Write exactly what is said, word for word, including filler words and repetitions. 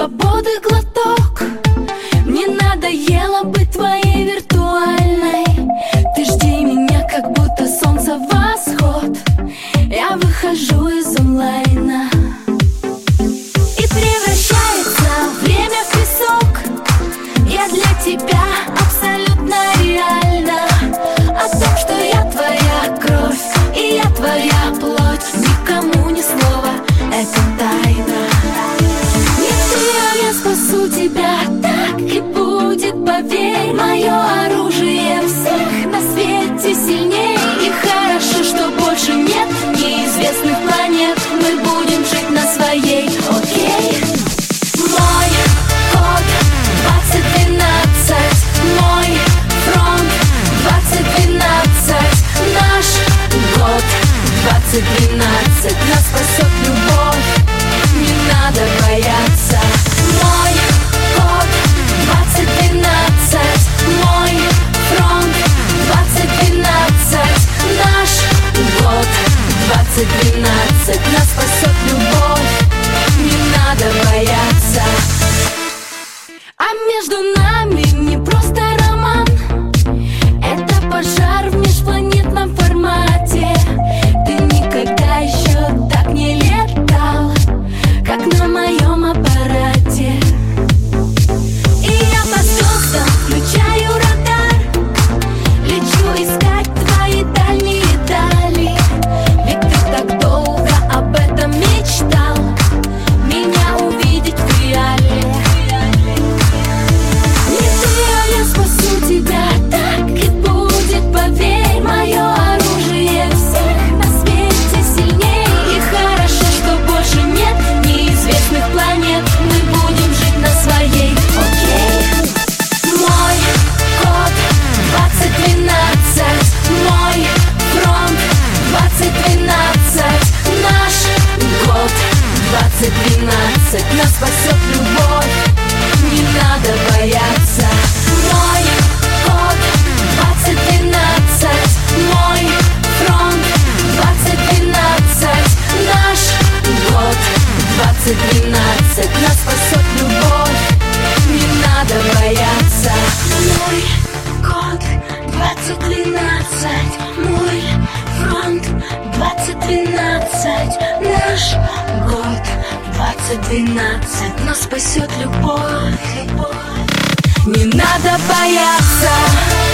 свободы глоток. Мне надоело быть твоей виртуальной. Ты жди меня, как будто солнце восход. Я выхожу из онлайна, и превращается время в песок. Я для тебя абсолютно реальна. О том, что я твоя кровь и я твоя плоть, никому ни слова, это тайна. Нет, я, я спасу тебя, так и будет, поверь. Мое оружие всех на свете сильней. И хорошо, что больше нет неизвестных планет. Мы будем жить на своей, окей? Мой код двадцать двенадцать, мой фронт двадцать двенадцать, наш год двадцать двенадцать. Нас спасет любовь, не надо бояться. Мой код двадцать двенадцать, мой фронт двадцать двенадцать, наш год двадцать двенадцать. Нас спасет любовь, не надо бояться. А между нами не просто роман, это пожар в межпланетном формате. Ты никогда еще так не летал, как на моем аппарате. И я по звездам включаю радар, лечу искать твои дальние дали. Ведь ты так долго об этом мечтал, меня увидеть в реале. Не ты, а я спасу тебя, так и будет, поверь. Мое оружие всех на свете сильней. И хорошо, что больше нет неизвестных планет. Мы будем жить на своей, окей? Мой код двадцать двенадцать, мой фронт двадцать двенадцать, наш год двадцать двенадцать. Нас спасет любовь, не надо бояться. Мой код двадцать двенадцать, мой фронт двадцать двенадцать, наш год двадцать двенадцать. Нас спасет любовь, не надо бояться. Мой код двадцать двенадцать, мой фронт двадцать двенадцать, наш год двадцать двенадцать. Нас спасет любовь, не надо бояться.